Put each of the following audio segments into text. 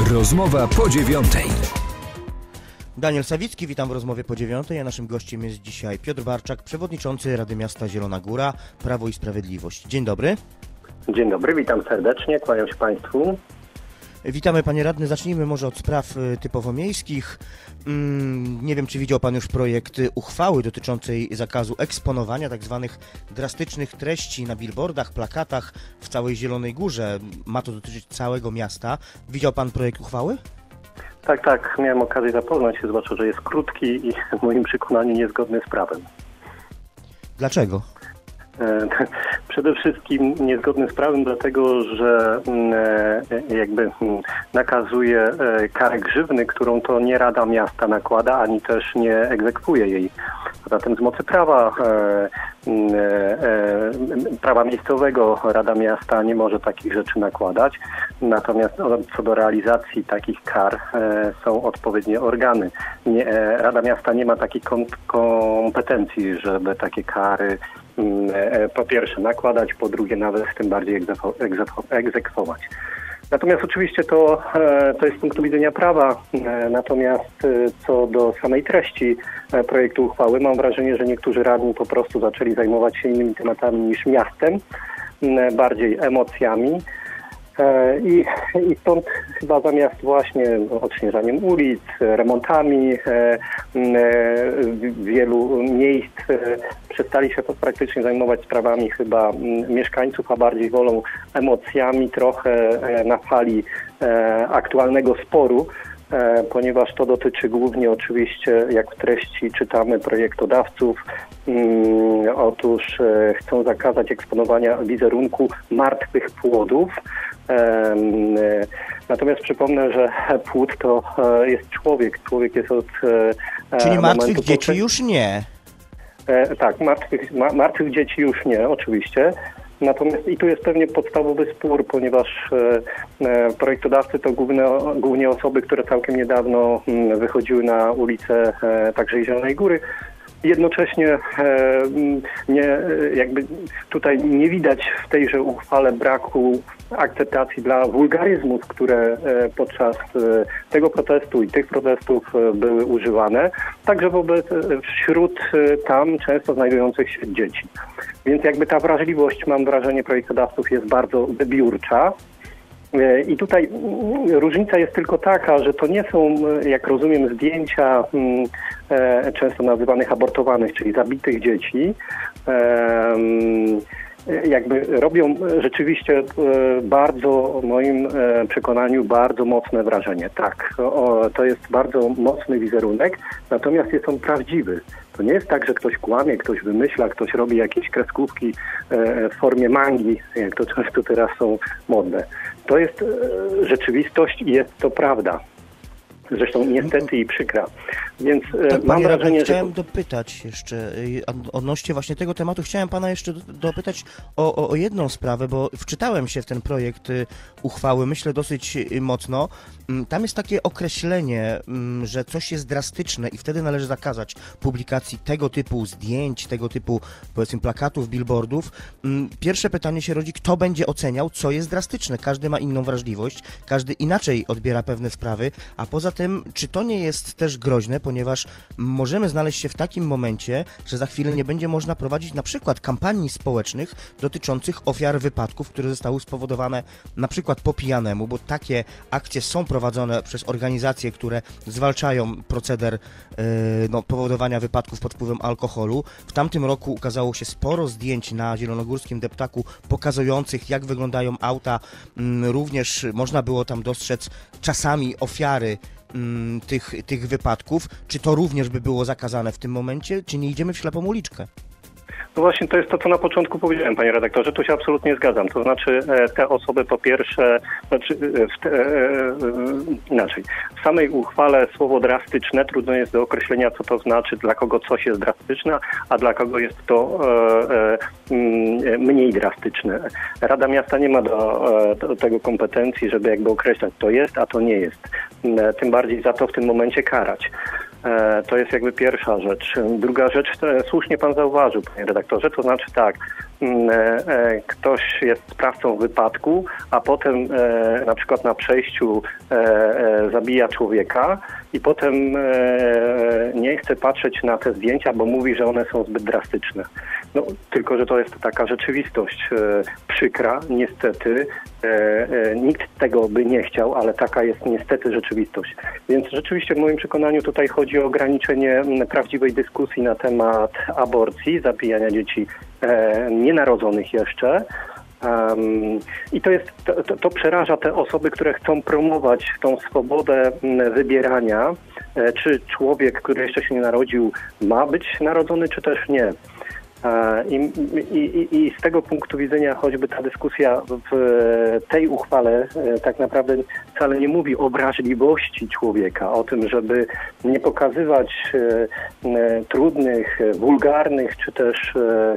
Rozmowa po 9:00. Daniel Sawicki, witam w rozmowie po 9:00, a naszym gościem jest dzisiaj Piotr Barczak, przewodniczący Rady Miasta Zielona Góra, Prawo i Sprawiedliwość. Dzień dobry. Dzień dobry, witam serdecznie, kłaniam się Państwu. Witamy panie radny, zacznijmy może od spraw typowo miejskich. Nie wiem, czy widział pan już projekt uchwały dotyczącej zakazu eksponowania tak zwanych drastycznych treści na billboardach, plakatach w całej Zielonej Górze. Ma to dotyczyć całego miasta. Widział pan projekt uchwały? Tak, miałem okazję zapoznać się, zwłaszcza, że jest krótki i w moim przekonaniu niezgodny z prawem. Dlaczego? Przede wszystkim niezgodny z prawem, dlatego że jakby nakazuje karę grzywny, którą to nie Rada Miasta nakłada, ani też nie egzekwuje jej. A zatem z mocy prawa miejscowego Rada Miasta nie może takich rzeczy nakładać. Natomiast co do realizacji takich kar są odpowiednie organy. Rada Miasta nie ma takich kompetencji, żeby takie kary po pierwsze nakładać, po drugie nawet tym bardziej egzekwować. Natomiast oczywiście to jest z punktu widzenia prawa, natomiast co do samej treści projektu uchwały, mam wrażenie, że niektórzy radni po prostu zaczęli zajmować się innymi tematami niż miastem, bardziej emocjami. I stąd chyba zamiast właśnie odśnieżaniem ulic, remontami wielu miejsc przestali się praktycznie zajmować sprawami chyba mieszkańców, a bardziej wolą emocjami trochę na fali aktualnego sporu, ponieważ to dotyczy głównie oczywiście, jak w treści czytamy, projektodawców. Otóż chcą zakazać eksponowania wizerunku martwych płodów. Natomiast przypomnę, że płód to jest człowiek. Człowiek jest od Czyli martwych dzieci już nie. Tak, martwych dzieci już nie, oczywiście. Natomiast i tu jest pewnie podstawowy spór, ponieważ projektodawcy to głównie osoby, które całkiem niedawno wychodziły na ulicę także i Zielonej Góry. Jednocześnie tutaj nie widać w tejże uchwale braku akceptacji dla wulgaryzmów, które podczas tego protestu i tych protestów były używane, także wśród tam często znajdujących się dzieci. Więc jakby ta wrażliwość, mam wrażenie, projektodawców jest bardzo wybiórcza. I tutaj różnica jest tylko taka, że to nie są, jak rozumiem, zdjęcia często nazywanych abortowanych, czyli zabitych dzieci. Jakby robią rzeczywiście bardzo, w moim przekonaniu, bardzo mocne wrażenie. Tak, to jest bardzo mocny wizerunek, natomiast jest on prawdziwy. To nie jest tak, że ktoś kłamie, ktoś wymyśla, ktoś robi jakieś kreskówki w formie mangi, jak to często teraz są modne. To jest rzeczywistość i jest to prawda. Zresztą niestety i przykra. Więc tak, mam wrażenie, że... Chciałem dopytać jeszcze, odnośnie właśnie tego tematu, chciałem pana jeszcze dopytać o jedną sprawę, bo wczytałem się w ten projekt uchwały, myślę dosyć mocno. Tam jest takie określenie, że coś jest drastyczne i wtedy należy zakazać publikacji tego typu zdjęć, tego typu, powiedzmy, plakatów, billboardów. Pierwsze pytanie się rodzi, kto będzie oceniał, co jest drastyczne? Każdy ma inną wrażliwość, każdy inaczej odbiera pewne sprawy, a poza tym, czy to nie jest też groźne, ponieważ możemy znaleźć się w takim momencie, że za chwilę nie będzie można prowadzić na przykład kampanii społecznych dotyczących ofiar wypadków, które zostały spowodowane na przykład po pijanemu, bo takie akcje są prowadzone przez organizacje, które zwalczają proceder powodowania wypadków pod wpływem alkoholu. W tamtym roku ukazało się sporo zdjęć na zielonogórskim deptaku pokazujących, jak wyglądają auta. Również można było tam dostrzec czasami ofiary tych wypadków. Czy to również by było zakazane w tym momencie, czy nie idziemy w ślepą uliczkę? No właśnie, to jest to, co na początku powiedziałem, panie redaktorze, tu się absolutnie zgadzam. To znaczy te osoby po pierwsze, inaczej. W samej uchwale słowo drastyczne trudno jest do określenia, co to znaczy, dla kogo coś jest drastyczne, a dla kogo jest to mniej drastyczne. Rada Miasta nie ma do tego kompetencji, żeby jakby określać, to jest, a to nie jest. Tym bardziej za to w tym momencie karać. To jest jakby pierwsza rzecz. Druga rzecz, słusznie pan zauważył, panie redaktorze, to znaczy tak, ktoś jest sprawcą wypadku, a potem na przykład na przejściu zabija człowieka i potem nie chce patrzeć na te zdjęcia, bo mówi, że one są zbyt drastyczne. No, tylko że to jest taka rzeczywistość przykra, niestety. Nikt tego by nie chciał, ale taka jest niestety rzeczywistość. Więc rzeczywiście w moim przekonaniu tutaj chodzi o ograniczenie prawdziwej dyskusji na temat aborcji, zabijania dzieci nienarodzonych jeszcze. I to przeraża te osoby, które chcą promować tą swobodę wybierania, czy człowiek, który jeszcze się nie narodził, ma być narodzony, czy też nie. I z tego punktu widzenia choćby ta dyskusja w tej uchwale tak naprawdę wcale nie mówi o wrażliwości człowieka, o tym, żeby nie pokazywać trudnych, wulgarnych, czy też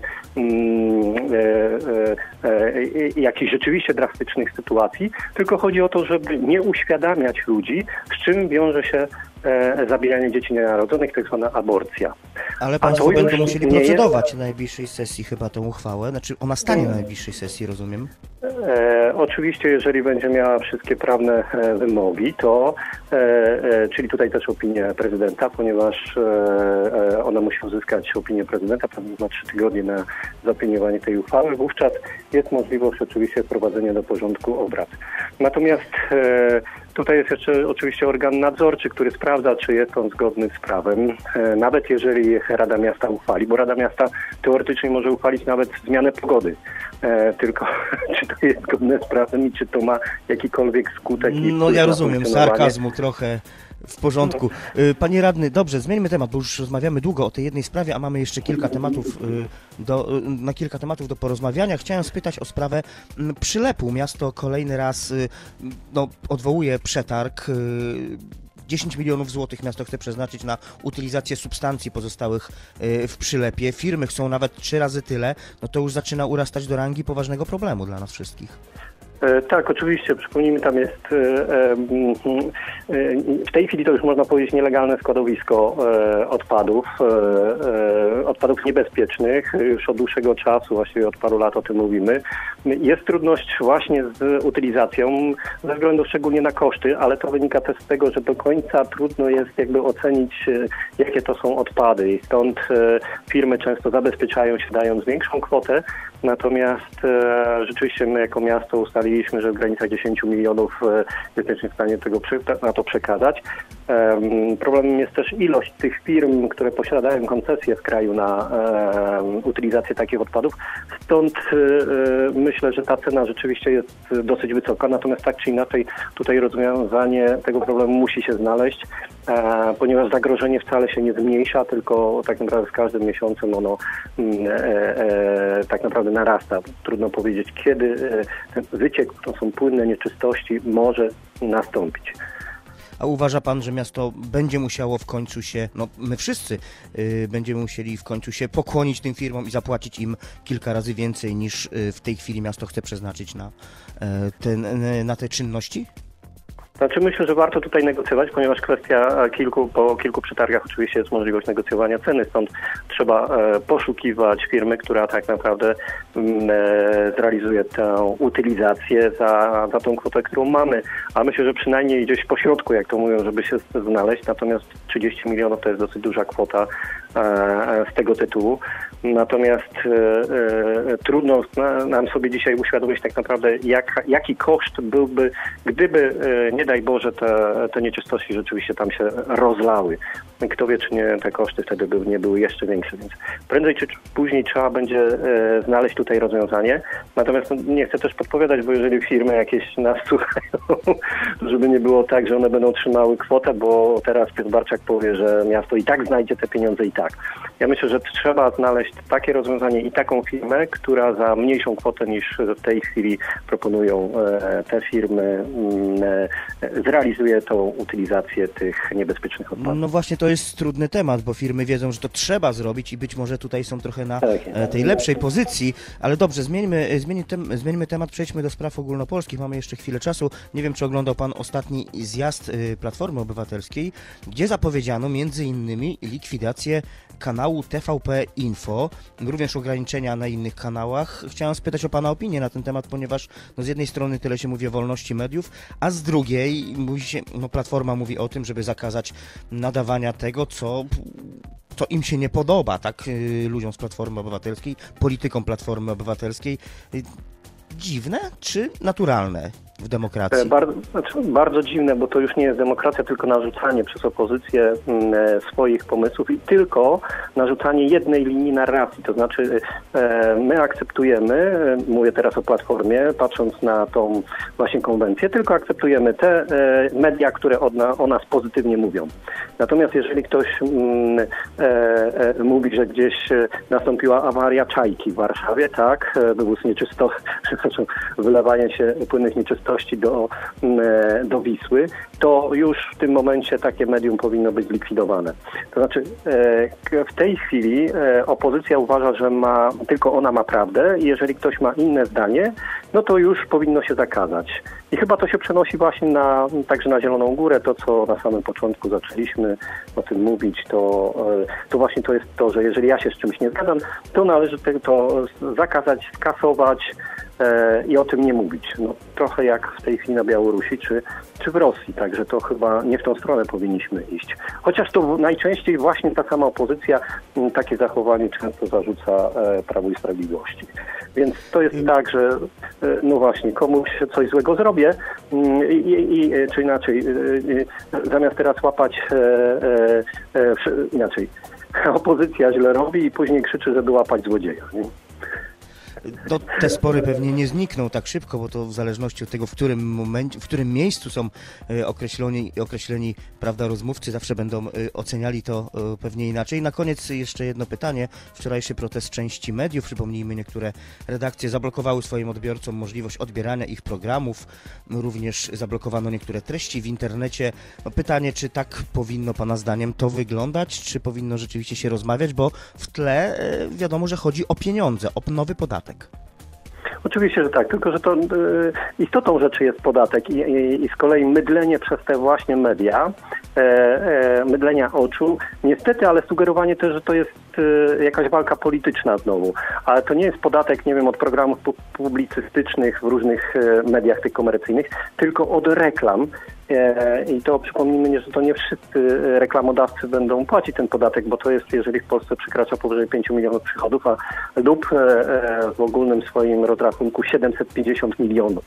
jakichś rzeczywiście drastycznych sytuacji, tylko chodzi o to, żeby nie uświadamiać ludzi, z czym wiąże się zabijanie dzieci nienarodzonych, tak zwana aborcja. Ale państwo będą musieli procedować na najbliższej sesji chyba tę uchwałę. Znaczy ona stanie na najbliższej sesji, rozumiem? Oczywiście, jeżeli będzie miała wszystkie prawne wymogi, to czyli tutaj też opinię prezydenta, ponieważ ona musi uzyskać opinię prezydenta, pewnie ma 3 tygodnie na zaopiniowanie tej uchwały. Wówczas jest możliwość oczywiście wprowadzenia do porządku obrad. Natomiast tutaj jest jeszcze oczywiście organ nadzorczy, który sprawdza, czy jest on zgodny z prawem. Nawet jeżeli Rada Miasta uchwali, bo Rada Miasta teoretycznie może uchwalić nawet zmianę pogody. Tylko czy to jest zgodne z prawem i czy to ma jakikolwiek skutek? No ja rozumiem, sarkazmu trochę. W porządku. Panie radny, dobrze, zmieńmy temat, bo już rozmawiamy długo o tej jednej sprawie, a mamy jeszcze kilka tematów na kilka tematów do porozmawiania. Chciałem spytać o sprawę Przylepu. Miasto kolejny raz odwołuje przetarg. 10 milionów złotych miasto chce przeznaczyć na utylizację substancji pozostałych w Przylepie. Firmy chcą nawet 3 razy tyle. No to już zaczyna urastać do rangi poważnego problemu dla nas wszystkich. Tak, oczywiście. Przypomnijmy, tam jest w tej chwili to już można powiedzieć nielegalne składowisko odpadów niebezpiecznych. Już od dłuższego czasu, właściwie od paru lat o tym mówimy. Jest trudność właśnie z utylizacją ze względu szczególnie na koszty, ale to wynika też z tego, że do końca trudno jest jakby ocenić, jakie to są odpady i stąd firmy często zabezpieczają się, dając większą kwotę, natomiast rzeczywiście my jako miasto ustaliliśmy, że w granicach 10 milionów jesteśmy w stanie na to przekazać. Problemem jest też ilość tych firm, które posiadają koncesje w kraju na utylizację takich odpadów. Stąd myślę, że ta cena rzeczywiście jest dosyć wysoka, natomiast tak czy inaczej tutaj rozwiązanie tego problemu musi się znaleźć, ponieważ zagrożenie wcale się nie zmniejsza, tylko tak naprawdę z każdym miesiącem ono tak naprawdę narasta. Trudno powiedzieć, kiedy ten wyciek, to są płynne nieczystości, może nastąpić. A uważa pan, że miasto będzie musiało w końcu się, my wszyscy będziemy musieli w końcu się pokłonić tym firmom i zapłacić im kilka razy więcej niż w tej chwili miasto chce przeznaczyć na te czynności? Znaczy myślę, że warto tutaj negocjować, ponieważ po kilku przetargach oczywiście jest możliwość negocjowania ceny, stąd trzeba poszukiwać firmy, która tak naprawdę zrealizuje tę utylizację za tą kwotę, którą mamy. A myślę, że przynajmniej gdzieś po środku, jak to mówią, żeby się znaleźć, natomiast 30 milionów to jest dosyć duża kwota z tego tytułu. Natomiast trudno nam sobie dzisiaj uświadomić tak naprawdę, jaki koszt byłby, gdyby nie daj Boże te nieczystości rzeczywiście tam się rozlały. Kto wie, czy nie te koszty wtedy nie były jeszcze większe, więc prędzej czy później trzeba będzie znaleźć tutaj rozwiązanie. Natomiast nie chcę też podpowiadać, bo jeżeli firmy jakieś nas słuchają, to żeby nie było tak, że one będą trzymały kwotę, bo teraz Piotr Barczak powie, że miasto i tak znajdzie te pieniądze i tak. Ja myślę, że trzeba znaleźć takie rozwiązanie i taką firmę, która za mniejszą kwotę niż w tej chwili proponują te firmy, zrealizuje tą utylizację tych niebezpiecznych odpadów. No właśnie to jest trudny temat, bo firmy wiedzą, że to trzeba zrobić i być może tutaj są trochę na tej lepszej pozycji, ale dobrze, zmieńmy temat, przejdźmy do spraw ogólnopolskich, mamy jeszcze chwilę czasu. Nie wiem, czy oglądał Pan ostatni zjazd Platformy Obywatelskiej, gdzie zapowiedziano między innymi likwidację kanału TVP Info, również ograniczenia na innych kanałach. Chciałem spytać o Pana opinię na ten temat, ponieważ z jednej strony tyle się mówi o wolności mediów, a z drugiej Platforma mówi o tym, żeby zakazać nadawania tego, co im się nie podoba, tak, ludziom z Platformy Obywatelskiej, politykom Platformy Obywatelskiej. Dziwne czy naturalne w demokracji? Bardzo dziwne, bo to już nie jest demokracja, tylko narzucanie przez opozycję swoich pomysłów i tylko narzucanie jednej linii narracji. To znaczy my akceptujemy, mówię teraz o Platformie, patrząc na tą właśnie konwencję, tylko akceptujemy te media, które o nas pozytywnie mówią. Natomiast jeżeli ktoś mówi, że gdzieś nastąpiła awaria czajki w Warszawie, tak, wywóz wylewanie się płynnych nieczystości do Wisły, to już w tym momencie takie medium powinno być zlikwidowane. To znaczy w tej chwili opozycja uważa, że tylko ona ma prawdę i jeżeli ktoś ma inne zdanie, no to już powinno się zakazać. I chyba to się przenosi właśnie także na Zieloną Górę, to co na samym początku zaczęliśmy o tym mówić, to właśnie to jest to, że jeżeli ja się z czymś nie zgadzam, to należy to zakazać, skasować i o tym nie mówić. No, trochę jak w tej chwili na Białorusi czy w Rosji, także to chyba nie w tą stronę powinniśmy iść. Chociaż to najczęściej właśnie ta sama opozycja takie zachowanie często zarzuca Prawu i Sprawiedliwości. Więc to jest tak, że no właśnie, komuś coś złego zrobię czy inaczej, zamiast teraz łapać inaczej, opozycja źle robi i później krzyczy, żeby łapać złodzieja. Nie? No, te spory pewnie nie znikną tak szybko, bo to w zależności od tego, w którym miejscu są określeni, prawda, rozmówcy, zawsze będą oceniali to pewnie inaczej. Na koniec jeszcze jedno pytanie. Wczorajszy protest części mediów, przypomnijmy, niektóre redakcje zablokowały swoim odbiorcom możliwość odbierania ich programów, również zablokowano niektóre treści w internecie. No, pytanie, czy tak powinno Pana zdaniem to wyglądać, czy powinno rzeczywiście się rozmawiać, bo w tle wiadomo, że chodzi o pieniądze, o nowy podatek. Oczywiście, że tak, tylko że to istotą rzeczy jest podatek i z kolei mydlenie przez te właśnie media, mydlenia oczu, niestety, ale sugerowanie też, że to jest jakaś walka polityczna znowu, ale to nie jest podatek, nie wiem, od programów publicystycznych w różnych mediach tych komercyjnych, tylko od reklam. I to przypomnijmy, że to nie wszyscy reklamodawcy będą płacić ten podatek, bo to jest, jeżeli w Polsce przekracza powyżej 5 milionów przychodów, lub w ogólnym swoim rozrachunku 750 milionów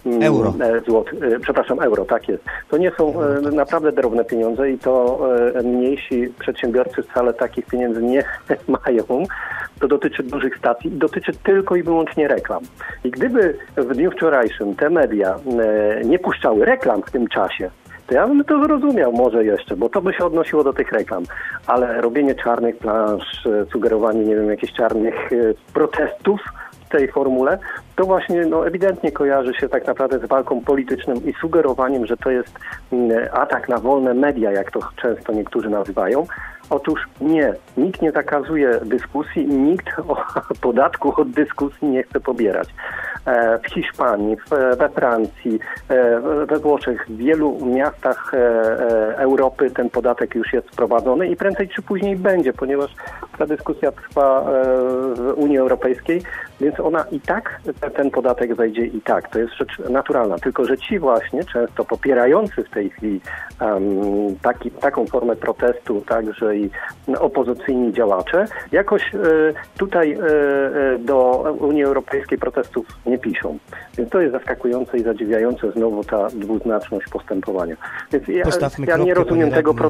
euro, tak jest. To nie są naprawdę drobne pieniądze i to mniejsi przedsiębiorcy wcale takich pieniędzy nie mają. To dotyczy dużych stacji i dotyczy tylko i wyłącznie reklam. I gdyby w dniu wczorajszym te media nie puszczały reklam w tym czasie, to ja bym to zrozumiał może jeszcze, bo to by się odnosiło do tych reklam. Ale robienie czarnych plansz, sugerowanie, nie wiem, jakichś czarnych protestów w tej formule, to właśnie ewidentnie kojarzy się tak naprawdę z walką polityczną i sugerowaniem, że to jest atak na wolne media, jak to często niektórzy nazywają. Otóż nie, nikt nie zakazuje dyskusji i nikt podatku od dyskusji nie chce pobierać. W Hiszpanii, we Francji, we Włoszech, w wielu miastach Europy ten podatek już jest wprowadzony i prędzej czy później będzie, ponieważ ta dyskusja trwa w Unii Europejskiej, więc ona i tak, ten podatek wejdzie i tak. To jest rzecz naturalna, tylko że ci właśnie często popierający w tej chwili taką formę protestu, także i opozycyjni działacze, jakoś tutaj do Unii Europejskiej protestów nie piszą. Więc to jest zaskakujące i zadziwiające znowu ta dwuznaczność postępowania. Więc ja nie rozumiem tego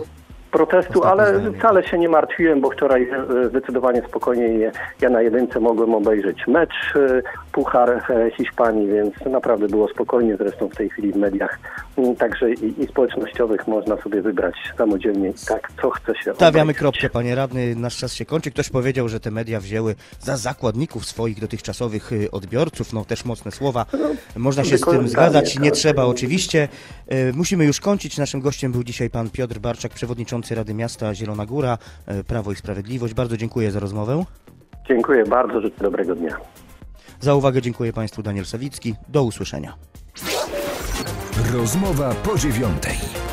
protestu, ale wcale się nie martwiłem, bo wczoraj zdecydowanie spokojniej ja na jedynce mogłem obejrzeć mecz Puchar Hiszpanii, więc naprawdę było spokojnie, zresztą w tej chwili w mediach także i społecznościowych można sobie wybrać samodzielnie tak, co chce się Stawiamy obejrzeć. kropkę, panie radny, nasz czas się kończy. Ktoś powiedział, że te media wzięły za zakładników swoich dotychczasowych odbiorców, no też mocne słowa. Można się z tym zgadzać, nie trzeba oczywiście. Musimy już kończyć. Naszym gościem był dzisiaj pan Piotr Barczak, przewodniczący Rady Miasta Zielona Góra, Prawo i Sprawiedliwość. Bardzo dziękuję za rozmowę. Dziękuję bardzo, życzę dobrego dnia. Za uwagę dziękuję państwu. Daniel Sawicki. Do usłyszenia. Rozmowa po 9:00.